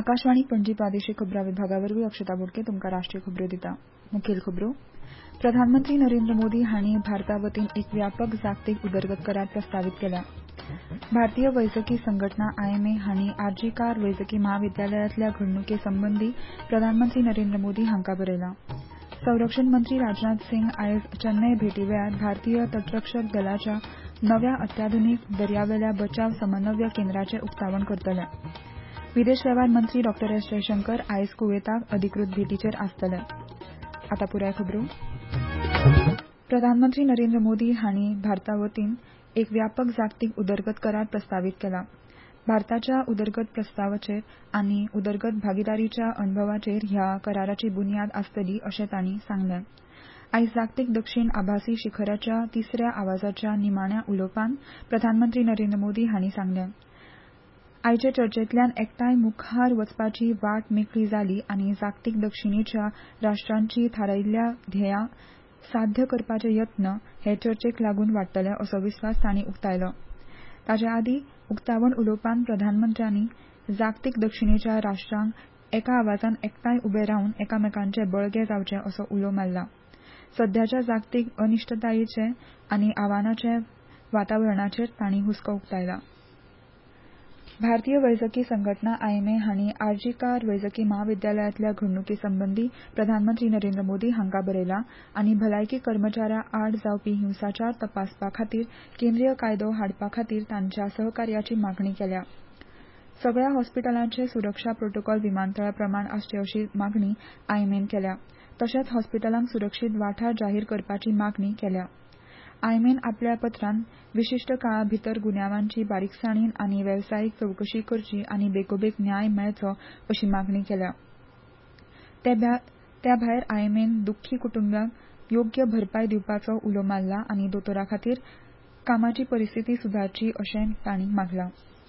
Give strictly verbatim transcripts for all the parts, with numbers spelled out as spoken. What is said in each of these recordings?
आकाशवाणी पणजी प्रादेशीक खबरां विभागावरवीं अक्षता बोडके तुमकां राष्ट्रीय खबरो दिता। मुखेल खबरो प्रधानमंत्री नरेंद्र मोदी हांणी भारता वतीन एक व्यापक जागतीक उदरगत करार प्रस्तावित केला। भारतीय वैजकी संघटना आयएमए हांणी आरजी कार वैजकी म्हाविद्यालयांतल्या घडणुके संबंदी प्रधानमंत्री नरेंद्र मोदी हांकां बरयला। संरक्षण मंत्री राजनाथ सिंग आयज चेन्नय भेटी वेळार भारतीय तटरक्षक दलाच्या नव्या अत्याधुनीक दर्यावेल्या बचाव समन्वय केंद्राचें उक्तावण करतले। विदेश वेव्हार मंत्री डॉ एस जयशंकर आयज कुवेताक अधिकृत भेटीचेर आसतले। आतां पुराय खबरो प्रधानमंत्री नरेंद्र मोदी हांणी भारता वतीन एक व्यापक जागतीक उदरगत करार प्रस्तावित केला। भारताच्या उदरगत प्रस्तावाचेर आनी उदरगत भागीदारीच्या अणभवाचेर ह्या कराराची बुन्याद आसतली अशें तांणी सांगलें। आयज जागतीक दक्षिण आभासी शिखराच्या तिसऱ्या आवाजाच्या निमाण्या उलोवपांत प्रधानमंत्री नरेंद्र मोदी हांणी सांगलें आयचे चर्चेंतल्यान एकठांय मुखार वचपाची वाट मेकळी जाली आनी जागतीक दक्षिणेच्या राष्ट्रांची थारायिल्ल्या ध्येयां साध्य करपाचे यत्न हे चर्चेक लागून वाडटले असो विस्वास तांणी उक्तायलो। ताचे आदीं उक्तावण उलोवपांत प्रधानमंत्र्यांनी जागतीक दक्षिणेच्या राष्ट्रांक एका आवाजान एकठांय उबे रावन एकामेकांचे बळगे जावचे असो उलो मारला। सध्याच्या जागतीक अनिश्टतायेचे आनी आव्हानाचे वातावरणाचेर तांणी हुस्को उक्तायला। भारतीय वैजकी संघटना आयएमए हांणी आरजी कार वैजकी म्हाविद्यालयांतल्या घडणुके संबंदी प्रधानमंत्री नरेंद्र मोदी हांकां बरयला आनी भलायकी कर्मचाऱ्यां आड जावपी हिंसाचार तपासपा खातीर केंद्रीय कायदो हाडपा खातीर तांच्या सहकार्याची मागणी केल्या। सगळ्या हॉस्पिटलांचे सुरक्षा प्रोटोकॉल विमानतळा प्रमाण आसचे अशी मागणी आयएमएन केल्या। तशेंच हॉस्पिटलांक सुरक्षीत वाठार जाहीर करपाची मागणी केल्या। आयएमएन आपल्या पत्रांत विशिष्ट काळा भितर गुन्यांवांची बारीकसाणीन आनी वेवसायीक चवकशी करची आनी बेगोबेग न्याय मेळचो अशी मागणी केल्या। त्या भायर आयएमएन दुख्खी कुटुंबांक योग्य भरपाय दिवपाचो उलो मारला आनी दोतोरां खातीर कामाची परिस्थिती सुदारची अशें तांणी मागलां।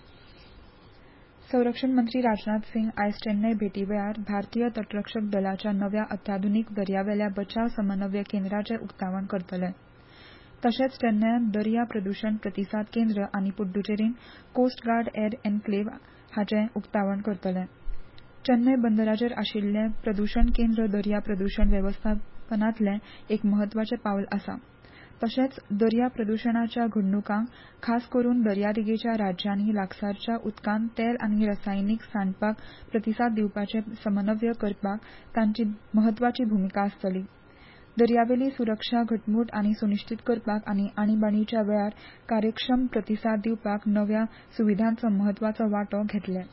संरक्षण मंत्री राजनाथ सिंग आयज चेन्नय भेटी वेळार भारतीय तटरक्षक दलाच्या नव्या अत्याधुनीक दर्यावेल्या बचाव समन्वय केंद्राचें उक्तावण करतले। तशेंच चेन्नयांत दर्या प्रदूषण प्रतिसाद केंद्र आनी पुड्डुचेरीन कोस्ट गार्ड एअर एन्क्लेव हाचें उक्तावण करतले। चेन्नय बंदराचेर आशिल्लें प्रदूषण केंद्र दर्या प्रदूषण वेवस्थापनांतलें एक म्हत्वाचें पावल आसा। तशेंच दर्या प्रदूषणाच्या घडणुकांक खास करून दर्यादेगेच्या राज्यांनी लागसारच्या उदकांत तेल आनी रसायनीक सांडपाक प्रतिसाद दिवपाचें समन्वय करपाक तांची म्हत्वाची भुमिका आसतली। दर्यावेली सुरक्षा घटमूट आनी सुनिश्चित करपाक आनी आणीबाणीच्या वेळार कार्यक्षम प्रतिसाद दिवपाक नव्या सुविधांचो म्हत्वाचो वांटो घेतले।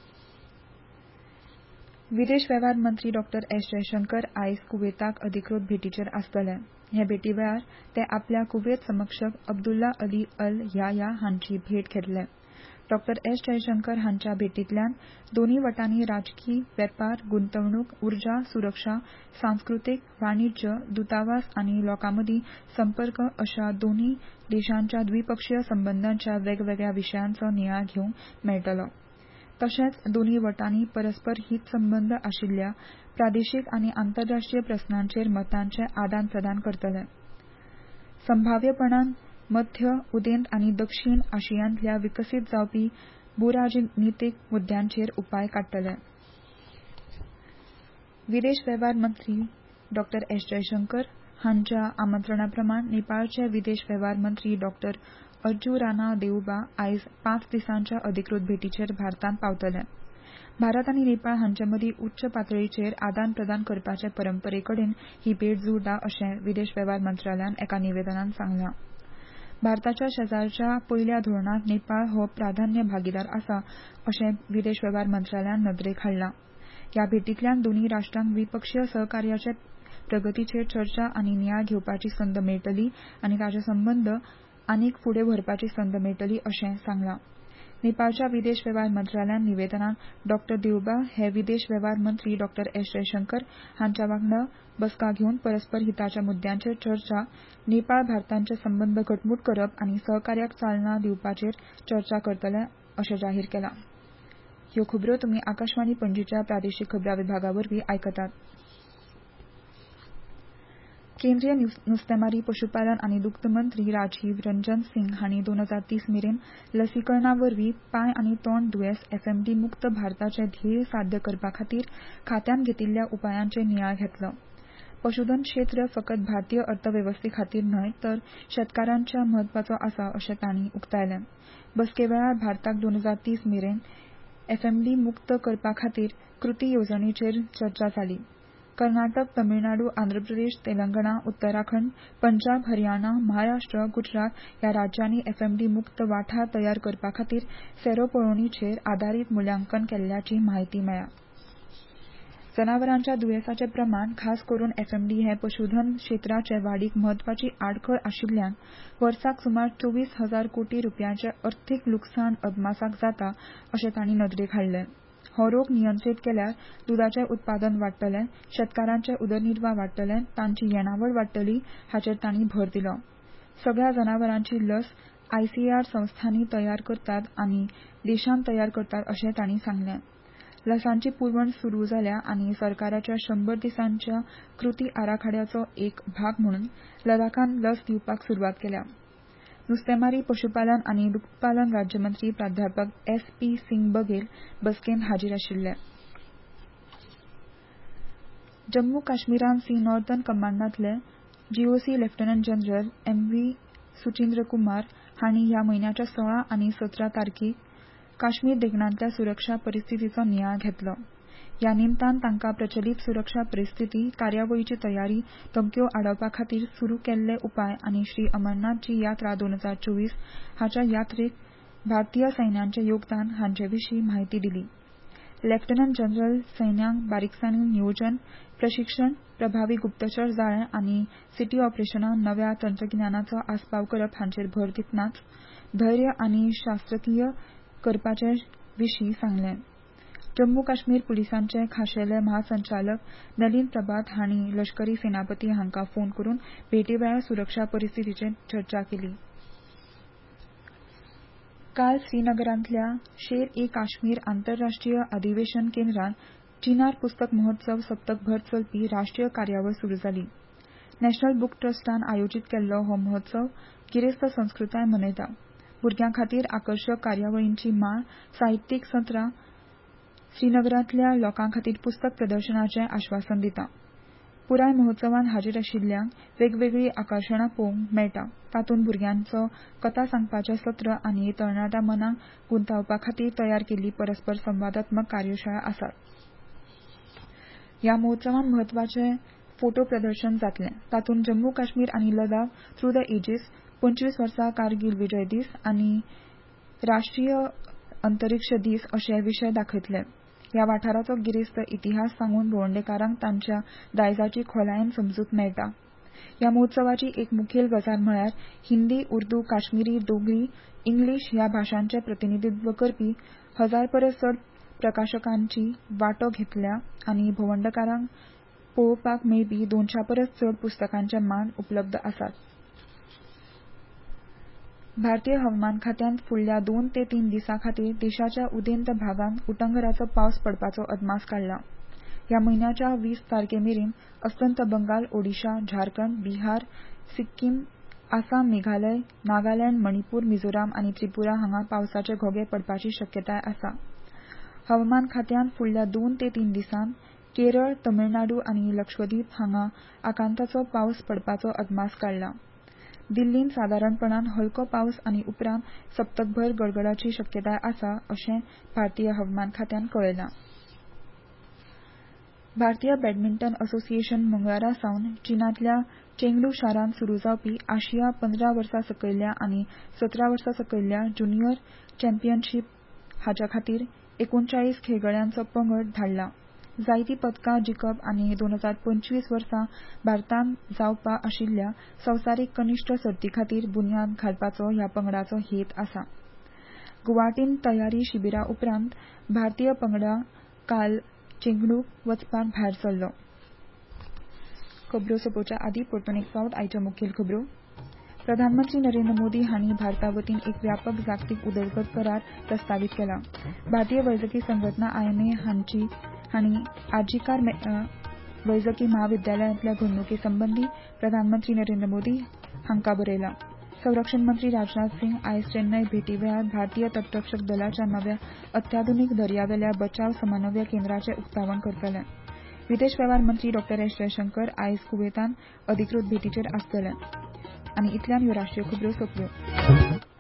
विदेश वेव्हार मंत्री डॉ एस जयशंकर आयज कुवेताक अधिकृत भेटीचेर आसतले। हे भेटी वेळार ते आपल्या कुवेत समकक्ष अब्दुल्ला अली अल याया हांची भेट घेतले। डॉ एस जयशंकर हांच्या भेटींतल्यान दोनूय वटांनी राजकी, वेपार, गुंतवणूक, उर्जा, सुरक्षा, सांस्कृतीक, वाणिज्य, दूतावास आनी लोकांमदीं संपर्क अशा दोनूय देशांच्या द्विपक्षीय संबंदांच्या वेगवेगळ्या विशयांचो नियाळ घेवंक मेळटलो। तशेंच दोनूय वटांनी परस्पर हित संबंद आशिल्ल्या प्रादेशीक आनी आंतरराष्ट्रीय प्रस्नांचेर मतांचें आदान प्रदान करतले। संभाव्यपणान मध्य, उदेंत आनी दक्षिण आशियांतल्या विकसीत जावपी भूराजनीतीक मुद्द्यांचेर उपाय काडटले। विदेश वेव्हार मंत्री डॉ एस जयशंकर हांच्या आमंत्रणा प्रमाण नेपाळचे विदेश वेव्हार मंत्री डॉ अर्जू राणा देऊबा आयज पांच दिसांच्या अधिकृत भेटीचेर भारतांत पावतले। भारत आनी नेपाळ हांचे मदीं उच्च पातळीचेर आदान प्रदान करपाचे परंपरे कडेन ही भेट जोडटा अशें विदेश वेव्हार मंत्रालयान एका निवेदनांत सांगलां। भारताच्या शेजारच्या पयल्या धोरणांत नेपाळ हो प्राधान्य भागीदार आसा अशें विदेश वेव्हार मंत्रालयान नदरेक हाडलां। ह्या भेटींतल्यान दोनूय राष्ट्रांक द्विपक्षीय सहकार्याचे प्रगतीचेर चर्चा आनी नियाळ घेवपाची संद मेळटली आनी ताचे संबंद आनीक फुडें व्हरपाची संद मेळटली अशें सांगलां। नेपाळच्या विदेश वेव्हार मंत्रालयान निवेदनांत डॉ देऊबा हे विदेश वेव्हार मंत्री डॉ एस जयशंकर हांच्या वांगडा बसका घेवन परस्पर हिताच्या मुद्द्यांचेर चर्चा, नेपाळ भारतांचे संबंद घटमूट करप आनी सहकार्याक चालना दिवपाचेर चर्चा करतले अशें जाहीर केलां। ह्यो खबरो तुमी आकाशवाणी पणजीच्या प्रादेशीक खबरां विभागावरवीं आयकतात। केंद्रीय नुस्तेमारी, पशुपालन आनी दुग्ध मंत्री राजीव रंजन सिंग हांणी दोन हजार तीस मेरेन लसीकरणा वरवीं पांय आनी तोंड दुयेंस एफएमडी मुक्त भारताचें ध्येय साध्य करपा खातीर खात्यान घेतिल्ल्या उपायांचेर नियाळ घेतलो. पशुधन क्षेत्र फकत भारतीय अर्थवेवस्थे खातीर न्हय तर शेतकारांच्या म्हत्वाचो आसा अशें तांणी उक्तायलें. बसके वेळार भारताक दोन हजार तीस मेरेन एफएमडी मुक्त करपा खातीर कृती येवजणेचेर चर्चा जाली. कर्नाटक, तमिळनाडू, आंध्र प्रदेश, तेलंगणा, उत्तराखंड, पंजाब, हरियाणा, महाराष्ट्र, गुजरात ह्या राज्यांनी एफएमडी मुक्त वाठार तयार करपा खातीर सेरो पळोवणीचेर आदारीत मुल्यांकन केल्ल्याची म्हायती मेळ्ळ्या. जनावरांच्या दुयेंसांचें प्रमाण, खास करून एफएमडी हे पशुधन क्षेत्राचे वाडीक म्हत्वाची आडखळ आशिल्ल्यान वर्साक सुमार चोवीस हजार कोटी रुपयांचें अर्थीक लुकसाण अदमासाक जाता अशें तांणी नदरेक हाडलें. हो रोग नियंत्रीत केल्यार दुदाचें उत्पादन वाडटलें, शेतकारांचे उदरनिर्वाह वाडटले, तांची येणावळ वाडटली हाचेर तांणी भर दिलो. सगळ्या जनावरांची लस आयसीएआर संस्थांनी तयार करतात आनी देशांत तयार करतात अशें तांणी सांगलें. लसांची पुरवण सुरू जाल्या आनी सरकाराच्या शंबर दिसांच्या कृती आराखड्याचो एक भाग म्हणून लडाखान लस दिवपाक सुरवात केल्या. नुस्तेमारी, पशुपालन आनी दुग्धपालन राज्यमंत्री प्राध्यापक एस पी सिंग बघेल बसकेंत हाजीर आशिल्ले. जम्मू काश्मीरान सी नॉर्थर्न कमांडांतले GOC lieutenant general M V Suchindra Kumar हांणी ह्या म्हयन्याच्या सोळा आनी सतरा तारखेक काश्मीर देगणांतल्या सुरक्षा परिस्थितीचो नियाळ घेतलो. ह्या निमतान तांकां प्रचलीत सुरक्षा परिस्थिती, कार्यावळीची तयारी, धमक्यो आडावपा खातीर सुरू केल्ले उपाय आनी श्री अमरनाथजी यात्रा दोन हजार चोवीस हाच्या यात्रेक भारतीय सैन्याचें योगदान हांचे विशीं म्हायती दिली. लेफ्टनंट जनरल सैन्याक बारीकसाणीन नियोजन, प्रशिक्षण, प्रभावी गुप्तचर जाळें आनी सिटी ऑपरेशनां नव्या तंत्रगिन्यानाचो आस्पाव करप हांचेर भर दितनाच धैर्य आनी शास्त्रकीय करपाचे विशीं सांगलें. जम्मू काश्मीर पुलिसांचे खाशेले महासंचालक नलीन प्रभात हांणी लश्करी सेनापती हांकां फोन करून भेटे वेळार सुरक्षा परिस्थितीचेर चर्चा केली. काल श्रीनगरांतल्या शेर-ए-काश्मीर आंतरराष्ट्रीय अधिवेशन केंद्रांत चिनार पुस्तक महोत्सव सप्तकभर चलपी राष्ट्रीय कार्यावळ सुरू जाली. नॅशनल बूक ट्रस्टान आयोजीत केल्लो हो महोत्सव गिरेस्त संस्कृताय मनयता. भुरग्यां खातीर आकर्शक कार्यावळींची माळ, साहित्यीक सत्रां, श्रीनगरांतल्या लोकां खातीर पुस्तक प्रदर्शनाचें आश्वासन दिता. पुराय महोत्सवान हाजीर आशिल्ल्यांक वेगवेगळी आकर्षणां पळोवंक मेळटा. तातूंत भुरग्यांचो कथा सांगपाचें सत्र आनी तरणाट्या मनाक गुंतावपा खातीर तयार केल्ली परस्पर संवादात्मक कार्यशाळा आसात. ह्या महोत्सवान म्हत्वाचें फोटो प्रदर्शन जातलें. तातूंत जम्मू काश्मीर आनी लडाख थ्रू द एजीस, पंचवीस वर्सां कारगिल विजय दीस आनी राष्ट्रीय अंतरिक्ष दीस अशे विशय दाखयतले. ह्या वाठाराचो गिरेस्त इतिहास सांगून भोंवडेकारांक तांच्या दायजाची खोलायेन समजूत मेळटा. ह्या महोत्सवाची एक मुखेल गजाल म्हळ्यार हिंदी, उर्दू, काश्मीरी, डोगरी, इंग्लीश ह्या भाशांचें प्रतिनिधित्व करपी हजार परस चड प्रकाशकांची वांटो घेतल्या आनी भोंवडेकारांक पळोवपाक मेळपी दोनशा परस चड पुस्तकांचे मांड उपलब्ध आसात. भारतीय हवामान खात्यान फुडल्या दोन ते तीन दिसां खातीर देशाच्या उदेंत भागांत उटंगराचो पावस पडपाचो अदमास काडला. ह्या म्हयन्याच्या वीस तारखेमेरेन अस्तंत बंगाल, ओडिशा, झारखंड, बिहार, सिक्कीम, आसाम, मेघालय, नागालँड, मणिपूर, मिझोराम आनी त्रिपुरा हांगा पावसाचे घोगे पडपाची शक्यताय आसा. हवामान खात्यान फुडल्या दोन ते तीन दिसांत केरळ, तमिळनाडू आनी लक्षद्वीप हांगा आकांताचो पावस पडपाचो अदमास काडला. दिल्लीन सादारणपणान हलको पावस आनी उपरांत सप्तकभर गडगडाची शक्यताय आसा अशें भारतीय हवामान खात्यान कळयलां. भारतीय बॅडमिंटन असोसिएशन मंगळारा सावन चीनांतल्या चेंगडू शारांत सुरू जावपी आशिया पंदरा वर्सां सकयल्या आनी सतरा वर्सां सकयल्या ज्युनियर चॅम्पियनशीप हाच्या खातीर एकोणचाळीस खेळगड्यांचो पंगड धाडला. जायतीं पदकां जिखप आनी दोन हजार पंचवीस वर्सा भारतांत जावपा आशिल्ल्या संवसारीक कनिश्ठ सर्ती खातीर बुन्याद घालपाचो ह्या पंगडाचो हेत आसा. गुवाहाटींत तयारी शिबिरा उपरांत भारतीय पंगड काल चेंगडूक वचपाक भायर सरलो. खबरो सोंपोवच्या आदीं परतून एक फावट आयच्यो मुखेल खबरो. प्रधानमंत्री नरेंद्र मोदी हांणी भारता वतीन एक व्यापक जागतीक उदरगत करार प्रस्तावीत केला. भारतीय वैजकी संघटना आयएमए हांची हांणी आर्जिकार वैजकी महाविद्यालयांतल्या घडणुके संबंधी प्रधानमंत्री नरेंद्र मोदी हांका बरयला. संरक्षण मंत्री राजनाथ सिंग आयज चेन्नय भेटी वेळार भारतीय तटरक्षक दलाच्या नव्या अत्याधुनीक दर्यावेल्या बचाव समन्वय केंद्राचें उक्तावण करतले. विदेश वेव्हार मंत्री डॉ एस जयशंकर आयज कुवेतान अधिकृत भेटीचेर आसतले. आनी इतल्यान ह्यो राष्ट्रीय खबरो सोंपल्यो.